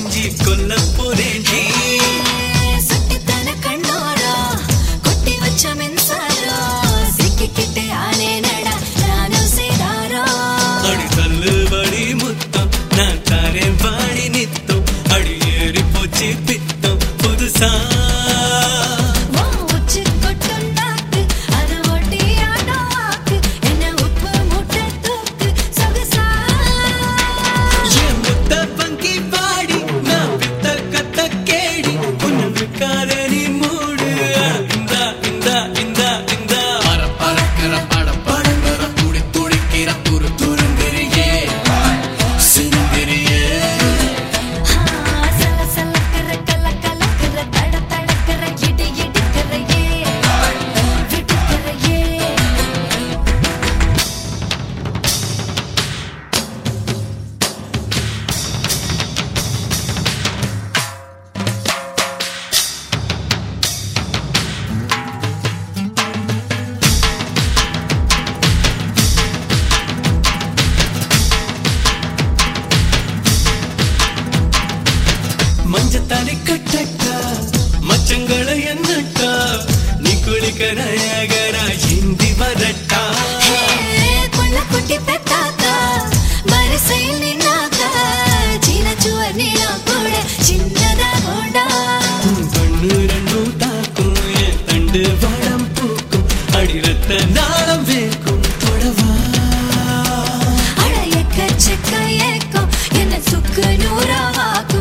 கொஞ்சி கொல்ல போறேன்டி சுட்டித்தன கண்ணோரா கொட்டி வச்ச மின்சாரா சிக்கிக்கிட்டு ஆனே நடா நானும் சேதாரா அடி தள்ளுபடி முத்தம் நான் தாரேன் வாடி நித்தம் அடி ஏறி போச்சு பித்தம் புதுசா மஞ்சத்தாலி கட்டட்டா மச்சங்களை என்னட்டா நீ குளிக்கரையகரா ஹிந்தி வரட்டா கொள்ள குட்டி பெத்தாக்கா வரிசையில் நின்னாக்கா சின்ன சுவர் நீளா கூட சின்னதா கொண்டா கண்ணு ரெண்டும் தாக்கும் என் தண்டு வடம் பூக்கும் அடிரத்த நாளம் வேக்கும் தொடவா அழையக்க செக்க ஏக்கம் என்ன சுக்கு நூறாவாக்கும்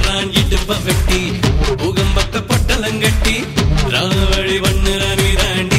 வெட்டி உகம்பத்த பொட்டலங்கட்டி ராவழி வண்ணு ராணி ராண்டி